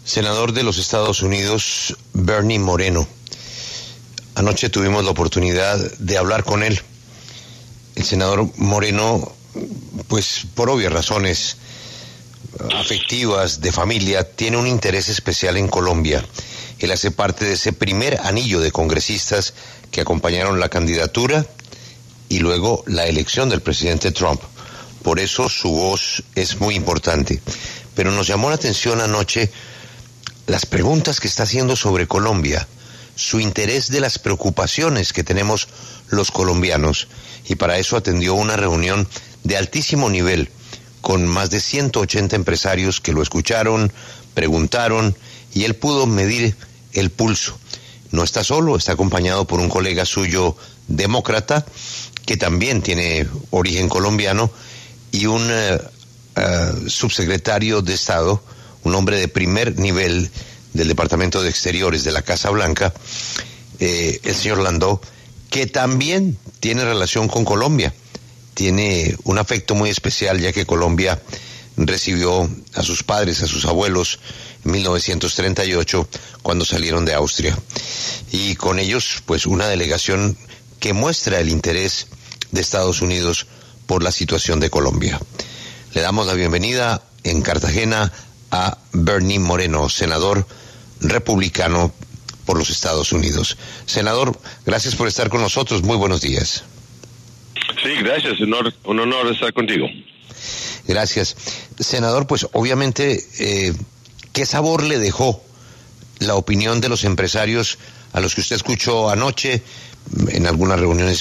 Senador de los Estados Unidos, Bernie Moreno. Anoche tuvimos la oportunidad de hablar con él. El senador Moreno, pues por obvias razones afectivas, de familia, tiene un interés especial en Colombia. Él hace parte de ese primer anillo de congresistas que acompañaron la candidatura y luego la elección del presidente Trump. Por eso su voz es muy importante. Pero nos llamó la atención anoche las preguntas que está haciendo sobre Colombia, su interés de las preocupaciones que tenemos los colombianos, y para eso atendió una reunión de altísimo nivel con más de 180 empresarios que lo escucharon, preguntaron, y él pudo medir el pulso. No está solo, está acompañado por un colega suyo demócrata, que también tiene origen colombiano, y un subsecretario de Estado, un hombre de primer nivel del Departamento de Exteriores de la Casa Blanca, el señor Landau, que también tiene relación con Colombia. Tiene un afecto muy especial, ya que Colombia recibió a sus padres, a sus abuelos, en 1938, cuando salieron de Austria. Y con ellos, pues, una delegación que muestra el interés de Estados Unidos por la situación de Colombia. Le damos la bienvenida en Cartagena a Bernie Moreno, senador republicano por los Estados Unidos. Senador, gracias por estar con nosotros. Muy buenos días. Sí, gracias. Un honor estar contigo. Gracias. Senador, pues obviamente, ¿qué sabor le dejó la opinión de los empresarios a los que usted escuchó anoche en algunas reuniones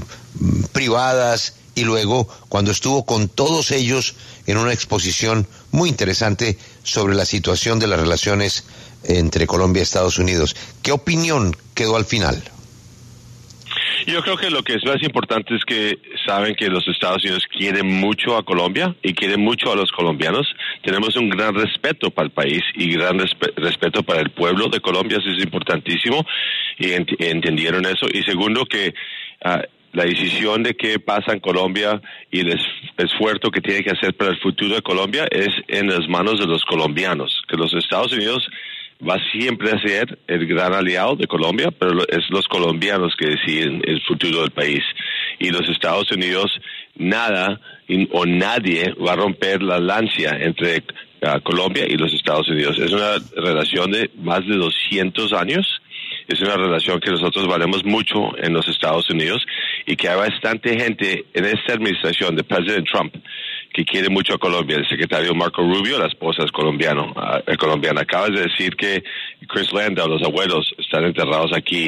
privadas y luego cuando estuvo con todos ellos en una exposición muy interesante sobre la situación de las relaciones entre Colombia y Estados Unidos? ¿Qué opinión quedó al final? Yo creo que lo que es más importante es que saben que los Estados Unidos quieren mucho a Colombia y quieren mucho a los colombianos. Tenemos un gran respeto para el país y gran respeto para el pueblo de Colombia. Eso es importantísimo y entendieron eso. Y segundo, que la decisión de qué pasa en Colombia y el esfuerzo que tiene que hacer para el futuro de Colombia es en las manos de los colombianos. Que los Estados Unidos va siempre a ser el gran aliado de Colombia, pero es los colombianos que deciden el futuro del país. Y los Estados Unidos, nada o nadie va a romper la lancia entre Colombia y los Estados Unidos. Es una relación de más de 200 años. Es una relación que nosotros valemos mucho en los Estados Unidos y que hay bastante gente en esta administración de President Trump que quiere mucho a Colombia. El secretario Marco Rubio, la esposa es colombiana. Acabas de decir que Chris Landau, los abuelos, están enterrados aquí.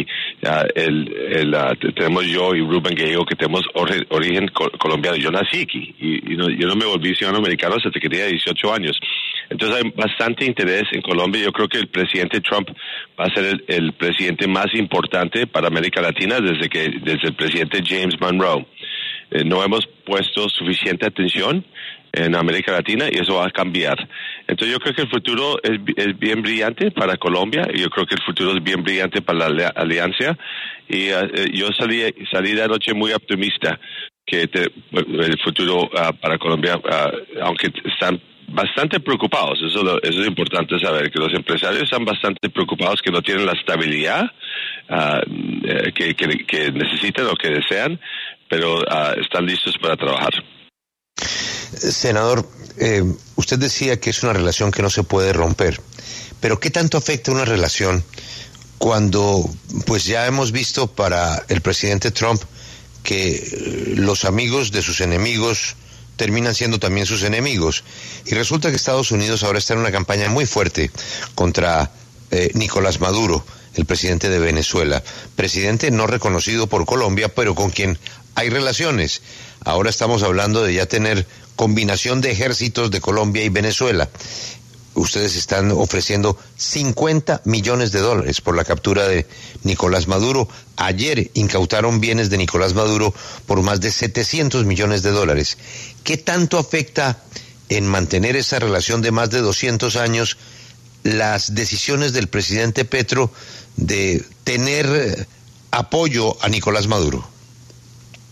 Tenemos yo y Rubén Gallego que tenemos origen colombiano. Yo nací aquí y yo no me volví ciudadano americano hasta que tenía 18 años. Entonces hay bastante interés en Colombia. Yo creo que el presidente Trump va a ser el presidente más importante para América Latina desde el presidente James Monroe. No hemos puesto suficiente atención en América Latina y eso va a cambiar. Entonces yo creo que el futuro es bien brillante para Colombia y yo creo que el futuro es bien brillante para la alianza. Y yo salí de anoche muy optimista que el futuro para Colombia, aunque están bastante preocupados, eso es importante saber, que los empresarios están bastante preocupados, que no tienen la estabilidad que necesitan o que desean, pero están listos para trabajar. Senador, usted decía que es una relación que no se puede romper, pero ¿qué tanto afecta una relación cuando pues ya hemos visto para el presidente Trump que los amigos de sus enemigos terminan siendo también sus enemigos? Y resulta que Estados Unidos ahora está en una campaña muy fuerte contra Nicolás Maduro, el presidente de Venezuela, presidente no reconocido por Colombia, pero con quien hay relaciones. Ahora estamos hablando de ya tener combinación de ejércitos de Colombia y Venezuela. Ustedes están ofreciendo $50 millones por la captura de Nicolás Maduro. Ayer incautaron bienes de Nicolás Maduro por más de $700 millones. ¿Qué tanto afecta en mantener esa relación de más de 200 años las decisiones del presidente Petro de tener apoyo a Nicolás Maduro?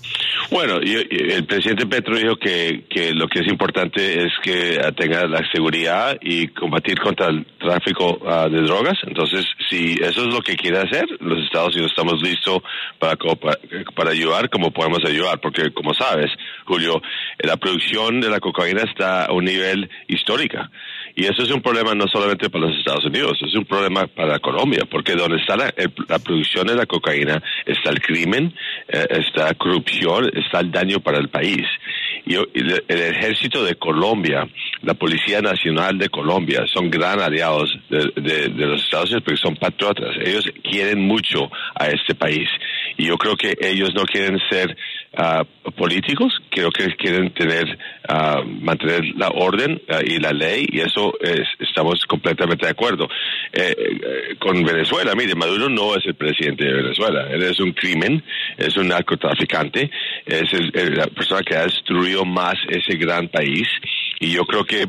Bueno, el presidente Petro dijo que lo que es importante es que tenga la seguridad y combatir contra el tráfico de drogas. Entonces, si eso es lo que quiere hacer, los Estados Unidos estamos listos para ayudar como podemos ayudar, porque como sabes, Julio, la producción de la cocaína está a un nivel histórico. Y eso es un problema no solamente para los Estados Unidos, es un problema para Colombia, porque donde está la producción de la cocaína está el crimen, está la corrupción, está el daño para el país. Y el ejército de Colombia, la Policía Nacional de Colombia, son gran aliados de los Estados Unidos porque son patriotas. Ellos quieren mucho a este país. Y yo creo que ellos no quieren ser políticos, creo que quieren mantener la orden y la ley, y eso estamos completamente de acuerdo. Con Venezuela, mire, Maduro no es el presidente de Venezuela, él es un crimen, es un narcotraficante, es la persona que ha destruido más ese gran país, y yo creo que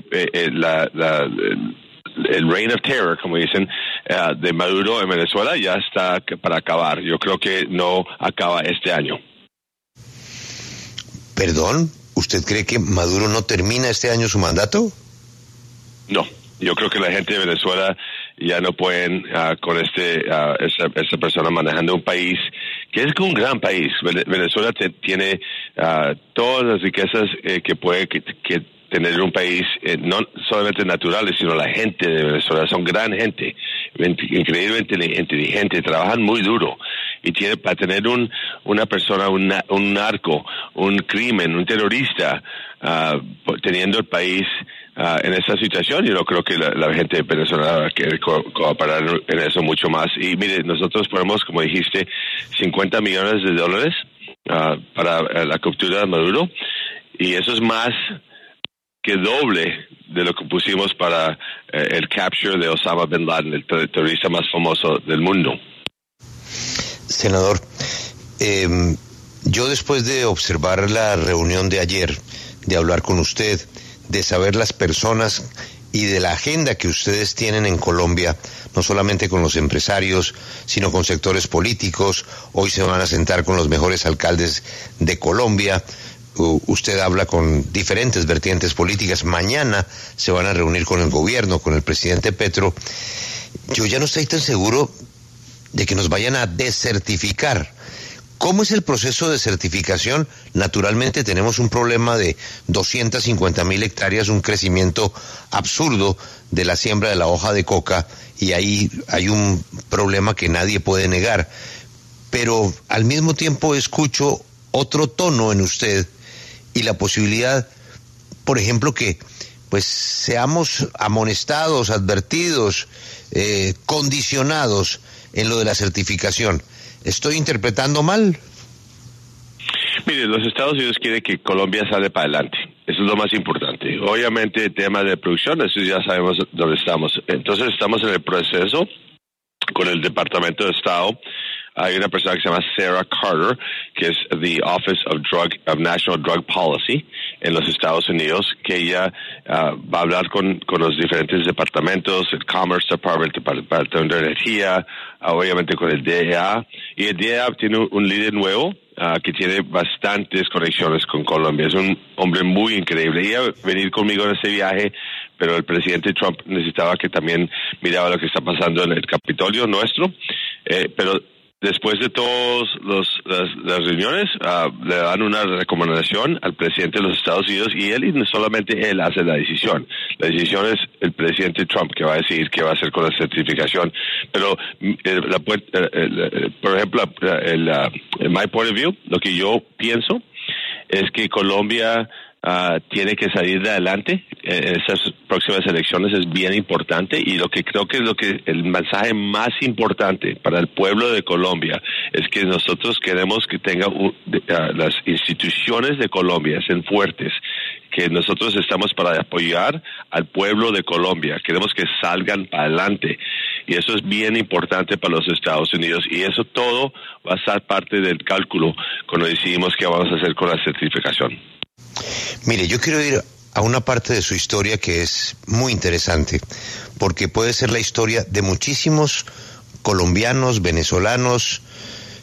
el reign of terror, como dicen, de Maduro en Venezuela ya está para acabar. Yo creo que no acaba este año. ¿Perdón? ¿Usted cree que Maduro no termina este año su mandato? No, yo creo que la gente de Venezuela ya no pueden con esa persona manejando un país que es un gran país. Venezuela tiene todas las riquezas que puede tener un país, no solamente naturales, sino la gente de Venezuela. Son gran gente, increíblemente inteligente, trabajan muy duro. Y para tener una persona, un narco, un crimen, un terrorista, teniendo el país en esa situación, yo no creo que la gente de Venezuela quiere cooperar en eso mucho más. Y mire, nosotros ponemos, como dijiste, $50 millones para la captura de Maduro, y eso es más que doble de lo que pusimos para el capture de Osama Bin Laden, el terrorista más famoso del mundo. Senador, yo después de observar la reunión de ayer, de hablar con usted, de saber las personas y de la agenda que ustedes tienen en Colombia, no solamente con los empresarios, sino con sectores políticos, hoy se van a sentar con los mejores alcaldes de Colombia, usted habla con diferentes vertientes políticas, mañana se van a reunir con el gobierno, con el presidente Petro. Yo ya no estoy tan seguro de que nos vayan a desertificar. ¿Cómo es el proceso de certificación? Naturalmente tenemos un problema de 250,000 hectáreas, un crecimiento absurdo de la siembra de la hoja de coca, y ahí hay un problema que nadie puede negar. Pero al mismo tiempo escucho otro tono en usted y la posibilidad, por ejemplo, que pues seamos amonestados, advertidos, condicionados en lo de la certificación. ¿Estoy interpretando mal? Mire, los Estados Unidos quieren que Colombia salga para adelante. Eso es lo más importante. Obviamente, el tema de producción, eso ya sabemos dónde estamos. Entonces, estamos en el proceso con el Departamento de Estado. Hay una persona que se llama Sarah Carter, que es the Office of National Drug Policy en los Estados Unidos, que ella va a hablar con los diferentes departamentos, el Commerce Department, el Departamento de Energía, obviamente con el DEA. Y el DEA tiene un líder nuevo que tiene bastantes conexiones con Colombia. Es un hombre muy increíble. Ella iba a venir conmigo en este viaje, pero el presidente Trump necesitaba que también miraba lo que está pasando en el Capitolio nuestro. Pero después de todas las reuniones, le dan una recomendación al presidente de los Estados Unidos, y no solamente él hace la decisión. La decisión es el presidente Trump que va a decidir qué va a hacer con la certificación. Pero, por ejemplo, my point of view, lo que yo pienso es que Colombia tiene que salir de adelante en estas próximas elecciones. Es bien importante, y lo que creo que es el mensaje más importante para el pueblo de Colombia es que nosotros queremos que tenga las instituciones de Colombia sean fuertes, que nosotros estamos para apoyar al pueblo de Colombia, queremos que salgan para adelante, y eso es bien importante para los Estados Unidos, y eso todo va a ser parte del cálculo cuando decidimos qué vamos a hacer con la certificación. Mire, yo quiero ir a una parte de su historia que es muy interesante, porque puede ser la historia de muchísimos colombianos, venezolanos,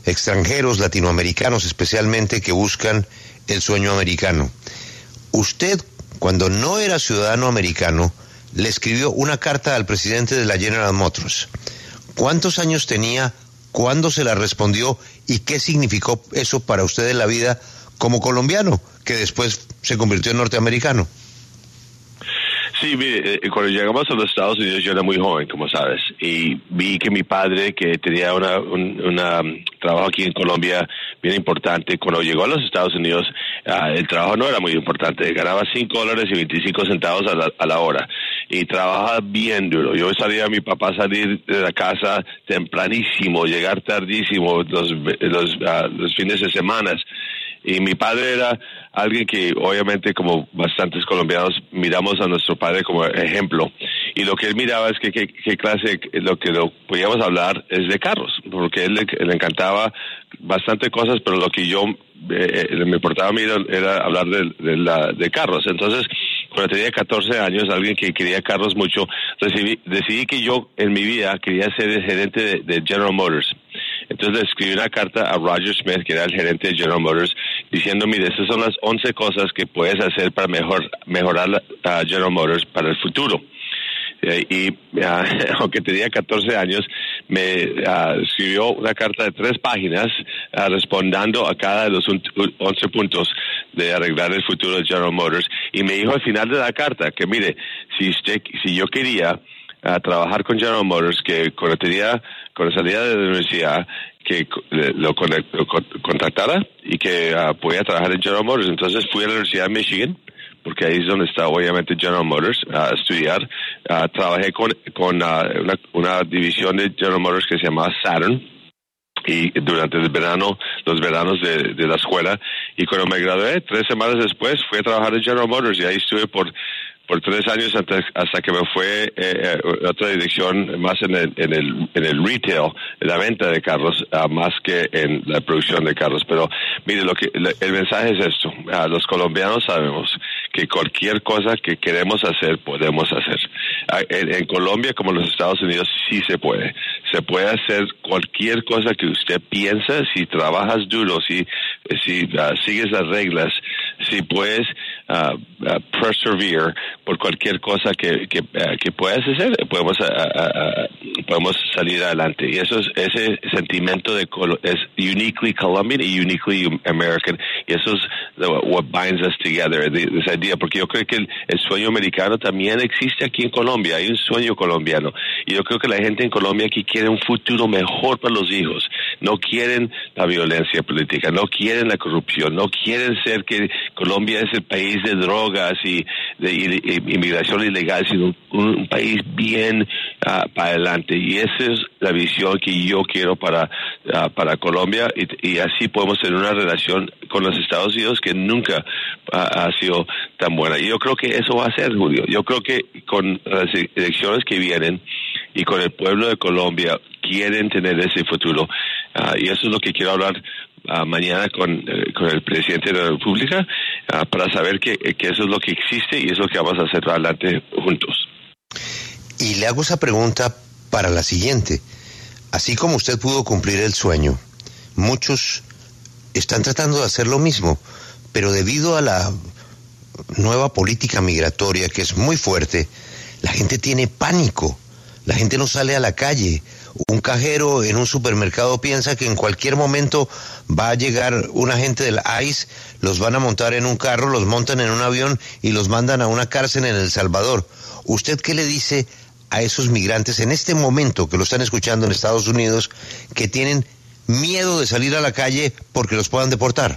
extranjeros, latinoamericanos especialmente, que buscan el sueño americano. Usted, cuando no era ciudadano americano, le escribió una carta al presidente de la General Motors. ¿Cuántos años tenía? ¿Cuándo se la respondió? ¿Y qué significó eso para usted en la vida como colombiano, que después se convirtió en norteamericano? Sí, cuando llegamos a los Estados Unidos yo era muy joven, como sabes, y vi que mi padre, que tenía un trabajo aquí en Colombia bien importante, cuando llegó a los Estados Unidos, el trabajo no era muy importante, ganaba $5.25 a la hora, y trabajaba bien duro. Yo salía a mi papá salir de la casa tempranísimo, llegar tardísimo los fines de semana. Y mi padre era alguien que obviamente, como bastantes colombianos, miramos a nuestro padre como ejemplo. Y lo que él miraba es que qué clase, lo podíamos hablar es de carros, porque a él le encantaba bastante cosas, pero lo que yo me importaba a mí era hablar de carros. Entonces, cuando tenía 14 años, alguien que quería carros mucho, decidí que yo en mi vida quería ser el gerente de General Motors. Entonces le escribí una carta a Roger Smith, que era el gerente de General Motors, diciendo, mire, estas son las 11 cosas que puedes hacer para mejorar General Motors para el futuro. Aunque tenía 14 años, me escribió una carta de 3 páginas respondiendo a cada de los 11 puntos de arreglar el futuro de General Motors, y me dijo al final de la carta que, mire, si yo quería trabajar con General Motors, que cuando salía de la universidad, que lo contactara y que podía trabajar en General Motors. Entonces fui a la Universidad de Michigan, porque ahí es donde está obviamente General Motors, a estudiar. Trabajé con una división de General Motors que se llamaba Saturn, y durante los veranos de la escuela, y cuando me gradué, 3 semanas después, fui a trabajar en General Motors, y ahí estuve por 3 años hasta que me fue otra dirección más en el retail, en la venta de carros, más que en la producción de carros. Pero mire, el mensaje es esto: los colombianos sabemos que cualquier cosa que queremos hacer, podemos hacer. En Colombia, como en los Estados Unidos, sí se puede. Se puede hacer cualquier cosa que usted piensa, si trabajas duro, si sigues las reglas, si puedes persevere por cualquier cosa que puedas hacer, podemos salir adelante. Y ese sentimiento es uniquely Colombian y uniquely American, y eso es what binds us together, esa idea, porque yo creo que el sueño americano también existe aquí en Colombia. Hay un sueño colombiano, y yo creo que la gente en Colombia aquí quiere un futuro mejor para los hijos. No quieren la violencia política, no quieren la corrupción, no quieren ser que Colombia es el país de drogas y de inmigración ilegal, sino un país bien para adelante. Y esa es la visión que yo quiero para Colombia, y así podemos tener una relación con los Estados Unidos que nunca ha sido tan buena. Y yo creo que eso va a ser, Julio. Yo creo que con las elecciones que vienen y con el pueblo de Colombia quieren tener ese futuro. Y eso es lo que quiero hablar mañana con el presidente de la República, para saber que eso es lo que existe y es lo que vamos a hacer adelante juntos. Y le hago esa pregunta para la siguiente. Así como usted pudo cumplir el sueño, muchos están tratando de hacer lo mismo, pero debido a la nueva política migratoria, que es muy fuerte, la gente tiene pánico, la gente no sale a la calle. Un cajero en un supermercado piensa que en cualquier momento va a llegar un agente del ICE, los van a montar en un carro, los montan en un avión y los mandan a una cárcel en El Salvador. ¿Usted qué le dice a esos migrantes en este momento que lo están escuchando en Estados Unidos, que tienen miedo de salir a la calle porque los puedan deportar?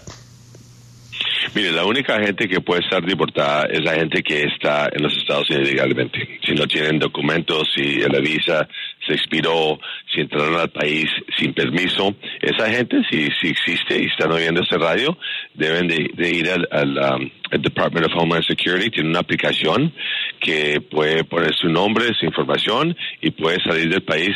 Mire, la única gente que puede estar deportada es la gente que está en los Estados Unidos ilegalmente. Si no tienen documentos, si la visa se expiró, si entraron al país sin permiso, esa gente, si existe y están oyendo este radio, deben de ir al Department of Homeland Security. Tiene una aplicación que puede poner su nombre, su información, y puede salir del país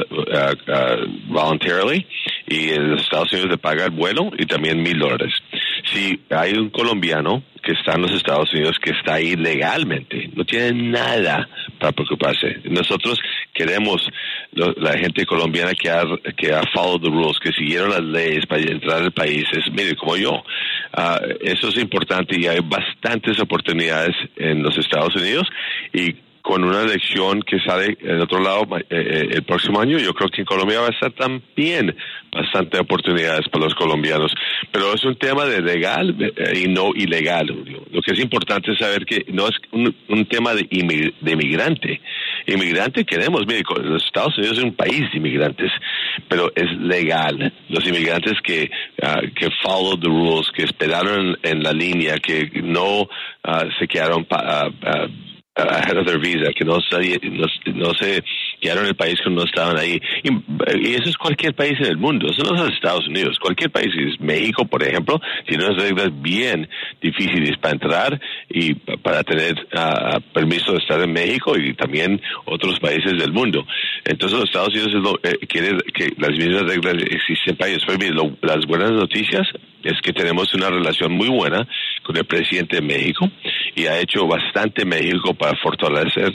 voluntarily, y en los Estados Unidos le paga el vuelo y también $1,000. Si hay un colombiano que está en los Estados Unidos, que está ahí legalmente, no tiene nada para preocuparse. Nosotros queremos la gente colombiana que ha followed the rules, que siguieron las leyes para entrar al país, mire, como yo. Eso es importante y hay bastantes oportunidades en los Estados Unidos, y con una elección que sale del otro lado el próximo año, yo creo que en Colombia va a estar también bastante oportunidades para los colombianos. Pero es un tema de legal y no ilegal. Lo que es importante es saber que no es un tema de inmigrante. Inmigrante queremos, mire, los Estados Unidos es un país de inmigrantes, pero es legal. Los inmigrantes que follow the rules, que esperaron en la línea, que no se quedaron ahead of their visa, que no se quedaron en el país cuando no estaban ahí. Y eso es cualquier país en el mundo, eso no es los Estados Unidos. Cualquier país, México, por ejemplo, tiene unas reglas bien difíciles para entrar y para tener permiso de estar en México, y también otros países del mundo. Entonces los Estados Unidos quiere que las mismas reglas existen para ellos. Pero las buenas noticias es que tenemos una relación muy buena con el presidente de México, y ha hecho bastante México para fortalecer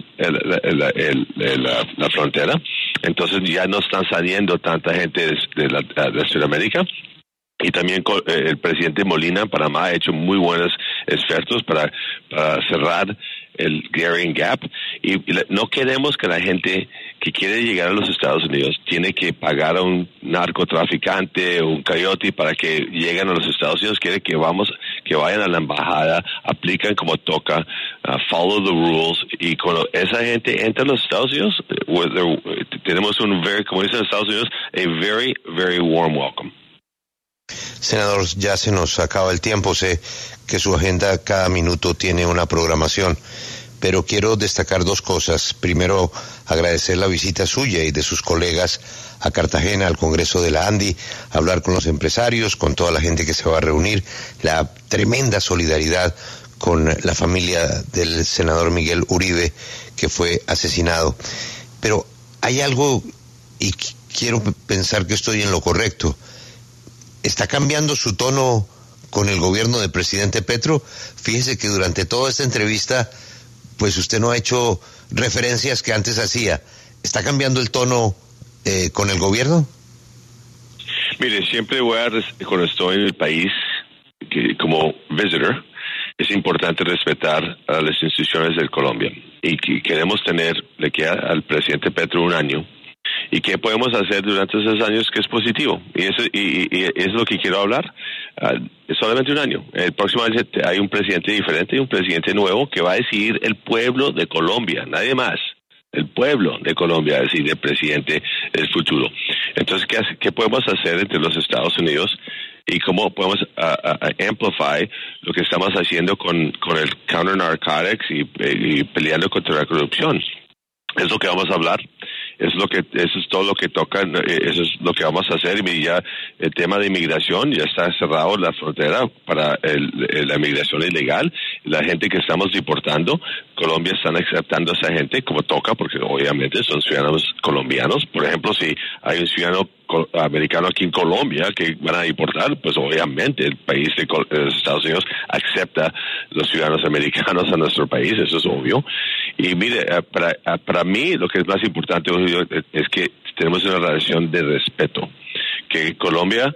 la frontera. Entonces ya no están saliendo tanta gente de Sudamérica. Y también el presidente Molina en Panamá ha hecho muy buenos esfuerzos para cerrar el Darien Gap, y no queremos que la gente que quiere llegar a los Estados Unidos tiene que pagar a un narcotraficante o un coyote para que lleguen a los Estados Unidos. Quiere que vayan a la embajada, aplican como toca, follow the rules, y cuando esa gente entra a los Estados Unidos, tenemos como dicen en Estados Unidos, a very, very warm welcome. Senador, ya se nos acaba el tiempo. Sé que su agenda cada minuto tiene una programación, pero quiero destacar dos cosas. Primero, agradecer la visita suya y de sus colegas a Cartagena, al Congreso de la ANDI, hablar con los empresarios, con toda la gente que se va a reunir, la tremenda solidaridad con la familia del senador Miguel Uribe, que fue asesinado. Pero hay algo, y quiero pensar que estoy en lo correcto. ¿Está cambiando su tono con el gobierno del presidente Petro? Fíjese que durante toda esta entrevista, pues usted no ha hecho referencias que antes hacía. ¿Está cambiando el tono con el gobierno? Mire, siempre cuando estoy en el país, como visitor, es importante respetar a las instituciones de Colombia. Y queremos le queda al presidente Petro un año. ¿Y qué podemos hacer durante esos años que es positivo? Y eso es lo que quiero hablar. Es solamente un año. El próximo año hay un presidente diferente y un presidente nuevo que va a decidir el pueblo de Colombia, nadie más. El pueblo de Colombia va a decidir el presidente del futuro. Entonces, ¿qué podemos hacer entre los Estados Unidos? Y cómo podemos amplify lo que estamos haciendo con el counter narcotics y peleando contra la corrupción. Es lo que vamos a hablar. Eso es todo lo que toca, eso es lo que vamos a hacer. Y ya el tema de inmigración, ya está cerrado la frontera para la inmigración ilegal. La gente que estamos deportando, Colombia están aceptando a esa gente como toca, porque obviamente son ciudadanos colombianos. Por ejemplo, si hay un ciudadano americano aquí en Colombia que van a deportar, pues obviamente el país de los Estados Unidos acepta los ciudadanos americanos a nuestro país, eso es obvio. Y mire, para mí lo que es más importante es que tenemos una relación de respeto, que Colombia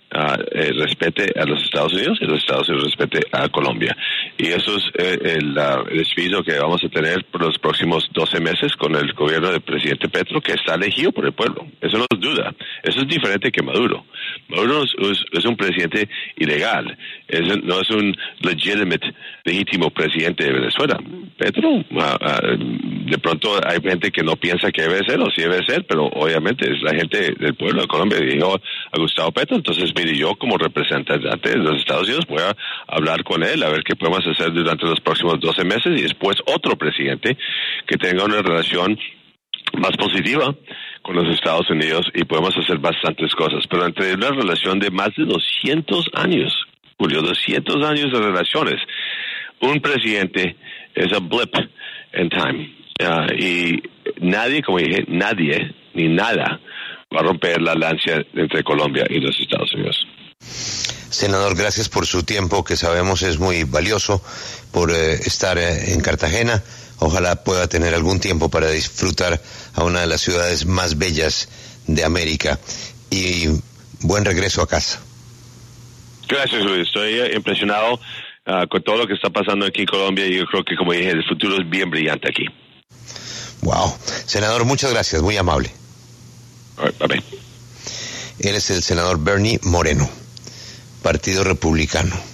respete a los Estados Unidos y los Estados Unidos respete a Colombia. Y eso es el espíritu que vamos a tener por los próximos 12 meses con el gobierno del presidente Petro, que está elegido por el pueblo. Eso no es duda. Eso es diferente que Maduro. Maduro es un presidente ilegal. No es un legítimo presidente de Venezuela. Petro, de pronto hay gente que no piensa que debe ser o sí debe ser, pero obviamente es la gente del pueblo de Colombia que dijo a Gustavo Petro. Entonces, mire, yo como representante de los Estados Unidos voy a hablar con él, a ver qué podemos hacer durante los próximos 12 meses, y después otro presidente que tenga una relación más positiva con los Estados Unidos, y podemos hacer bastantes cosas. Pero entre una relación de más de 200 años, Julio, 200 años de relaciones, un presidente es a blip in time. Y nadie, como dije, nadie ni nada va a romper la lanza entre Colombia y los Estados Unidos. Senador, gracias por su tiempo, que sabemos es muy valioso, por estar en Cartagena. Ojalá pueda tener algún tiempo para disfrutar a una de las ciudades más bellas de América. Y buen regreso a casa. Gracias, Luis. Estoy impresionado con todo lo que está pasando aquí en Colombia y yo creo que, como dije, el futuro es bien brillante aquí. Wow. Senador, muchas gracias. Muy amable. Bye. Él es el senador Bernie Moreno, Partido Republicano.